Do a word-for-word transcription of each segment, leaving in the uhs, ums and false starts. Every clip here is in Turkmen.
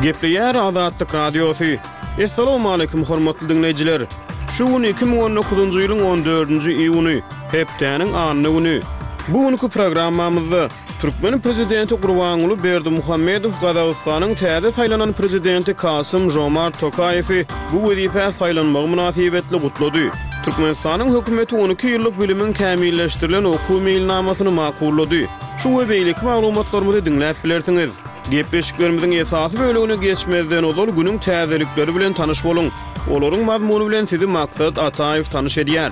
Gepleýär Azatlyk Radiosu. Assalamu alaykum hormatly dinleyijiler. Şu gün iki bin on dokuzuncu ýylyň on dördünji iýuny, hepdeniň anyny güni. Bu günkü programmamyzda Türkmen prezidenti Gurbanuly Berdimuhammedow Gazagystanyň täze saýlanan prezidenti Kasym Jomart Tokayewi bu wezife saýlanmagy münasibetli gutlady. Türkmenistanyň hökümeti on iki ýyllyk bilimiň kämilleşdirilen okuw mailnamasyny makullady. Şu we beýlik maglumatlarymyzy dinläp bilersiňiz. Gepleşiklerimiziň esasy bölügüne geçmezden ozal günüň täzelikleri bilen tanyş boluň. Olaryň mazmuny bilen sizi Maksat Ataýew tanyş edýär.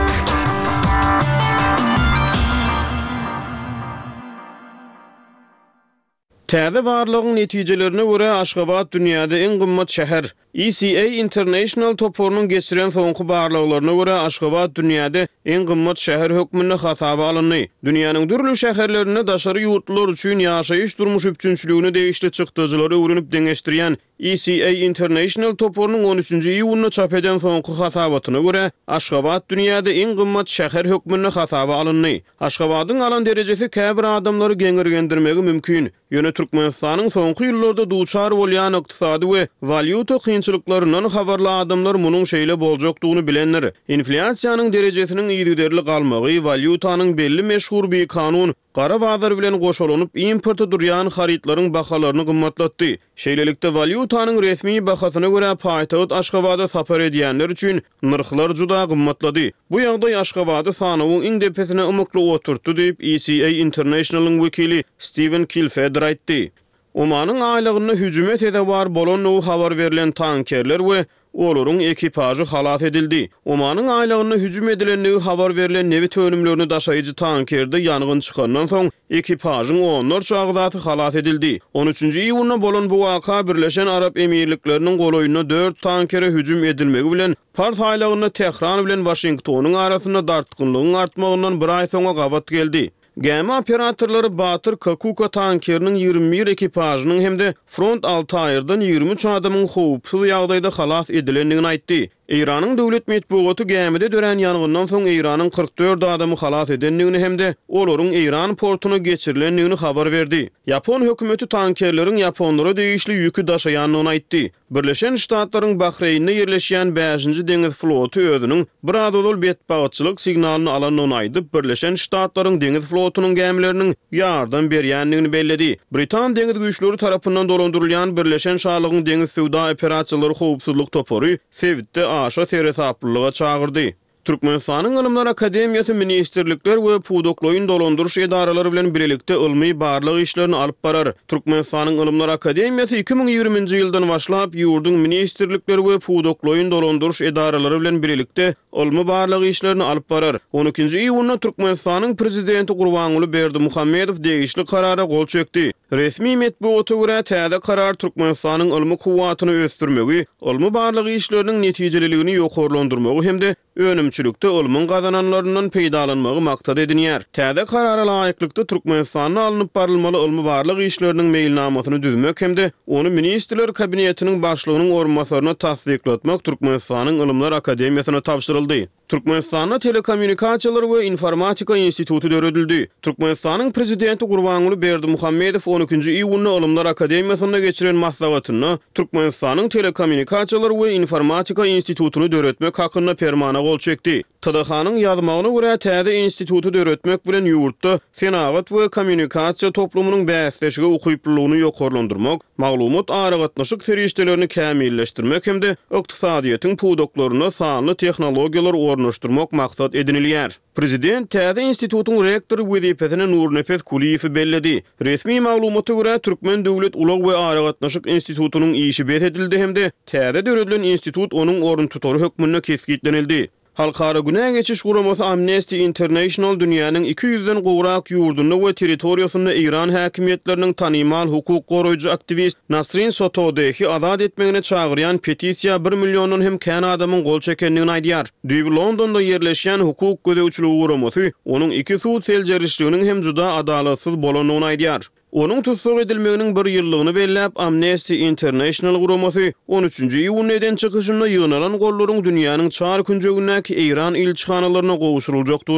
Täze barlygyň netijelerine görä Aşgabat dünýäde en gymmat şäher. E C A International toporunyň geçiren soňky barlyklaryna görä Aşgabat dünýäde en gymmat şäher hökmüne hasaba alyndy. Dünýäniň dürli şäherlerinde daşary ýurtlar üçin ýaşaýyş durmuşy üçünçülügini değişli çykdyjylary öwrenip deňeşdirýän E C A International toporunyň on üçünji iýunyna çap eden soňky hasabatyna görä Aşgabat dünýäde en gymmat şäher hökmüne hasaba alyndy. Aşgabatyň alan derejesi käbir adamlary geňirgendirmegi mümkin. Ýöne Türkmenistanyň soňky ýyllarda duçar bolýan ykdysady we valyuta kynçylyklaryndan habarly adamlar munyň şeýle boljakdygyny bilenler. Inflasiýanyň derejesiniň ýygyderli galmagy, valyutanyň belli meşhur bir kanun gara bazar bilen goşulanyp importa durýan haritlaryň bahalaryny gymmatlatdy. Şeýlelikde valyutanyň resmi bahasyna görä paýtagat Aşgabada sapar edýänler üçin narxlar juda gymmatlady. Bu ýagdaý Aşgabady sanawyň iň depesine umykly oturtdy diýip E C A International'yň wekili Steven Kilfeder aýtdy. Omanyň aýlygyna hüjümet edebar bolan o habar berilen tankerler we olaryň ekipajy halat edildi. Omanyň aýlygyna hüjüm edilenligi habar berilen nevi tönümlerini daşaýjy tankerde ýangyn çykandan soň ekipajyň onlar çagdaty halat edildi. on üçünji iýunyna bolan bu waka Birleşen Arap Emirlikleriniň goloýuna dört tankere hüjüm edilmegi bilen Pars aýlygyna Tehran bilen Washingtonyň arasynda dartgynlygyň artmagyndan bir aý soňa gabat geldi. Gemi operatorlary Batyr Kakuka tankeriniň ýygrimi bir ekipajynyň hemde front Altaýyrdan ýygrimi üç adamyň howpsuz ýagdaýda halas edilendigini aýtdy. Iranyň döwlet medeniýeti gemide dören ýangyndan soň Iranyň kırk dört adamy halas edenligini hemde olaryň Iran portuna geçirilendigini habar berdi. Yapon hökümeti tankerleriň Yaponlara değişli ýükü daşaýanlygyny aýtdy. Birleşen Ştatlaryň Bahreynde ýerleşýän beşinji deňiz floty özüniň bir adadol betbagatçylyk signalyny alanyny aýdyp Birleşen Ştatlaryň deňiz flotynyň gemileriniň ýardam berýänligini belledi. Britan deňiz güýçleri tarapyndan dolandyrylýan Birleşen Şarlygyň deňiz sowda operasiýalary howpsuzlyk topory Sevitde aşa seresaplyga çağırdy. Türkmenistanyň Ilymlar Akademiýasy ministrlikler we pudokloýun dolandyryş edaralary bilen birlikde ilmi barlyk işlerini alyp barar. Türkmenistanyň Ilymlar Akademiýasy iki bin ýygrimiňji ýyldan başlap ýurduň ministrlikler we pudokloýun dolandyryş edaralary bilen birlikde ilmi barlyk işlerini alyp barar. on ikinji iýunyna Türkmenistanyň prezidenti Gurbanuly Berdimuhammedow degişli karara gol çekdi. Resmi medeniýete görä täze karar Türkmenistanyň ilmi kuwatyny ösdürmegi, ilmi barlyk işleriniň netijelerligini ýokarlandyrmagy hemde önümçülükde ilmiň gazananlaryndan peýdalanmagy maksat edinýär. Täze karara laýyklykda Türkmenistanyň alınıp barylmaly ilmi barlyk işleriniň mailnamasyny düzmek hemde onu ministrler kabinetiniň başlygynyň orunmasaryna tasdiklatmak Türkmenistanyň Ilymlar Akademiýasyna tapşyryldy. Türkmenistanyň Telekommunikasiýalar we Informatika instituty döredildi. Türkmenistanyň prezidenti Gurbanuly Berdimuhammedow on ikinji iýunyna Ilymlar Akademiýasynda geçiren maslahatyny Türkmenistanyň Telekommunikasiýalar we Informatika institutyny döretmek hakyna fermana gol çekdi. T D H-nyň ýazmagyna görä täze instituty döretmek bilen ýurtda senagat we kommunikasiýa toplumynyň bäsleşigi ukyplylygyny ýokarlandyrmak, maglumat aragatnaşyk serişdelerini kämilleşdirmek hemde ykdysadyýetyň pudoklaryna sanly tehnologiýalar ornaşdyrmak maksat edinilýär. Prezident täze institutyň rektory wezipesine Nurnepes Kuliýew belledi. Resmi maglumata görä Türkmen Döwlet Ulag we Aragatnaşyk institutynyň işi beredildi hemde täze döredilen institut onuň orun tutary hökmüne kesgitlenildi. Halkara günä geçiş guramasy Amnesty International dünýäniň iki ýüzden gowrak ýurdunda we territoriýasynda Iran häkimetleriniň tanymal hukuk goraýjy aktivist Nasrin Sotodehi azad etmegine çagyrýan petisiýa bir milliondan hem kän adamyň gol çekenligini aýdýar. Düýbi Londonda ýerleşýän hukuk gödäwçiligi guramasy onuň iki suud seljerişliginiň hem juda adalatsyz bolanyny aýdýar. Onun tutsak edilmeginiň bir ýyllygini bellep Amnesty International guramasy on üçünji iýun eden çykyşynda ýygnalan gollaryň dünýäniň çar künjegindäki Iran ilçihanalaryna gowuşuruljakdy.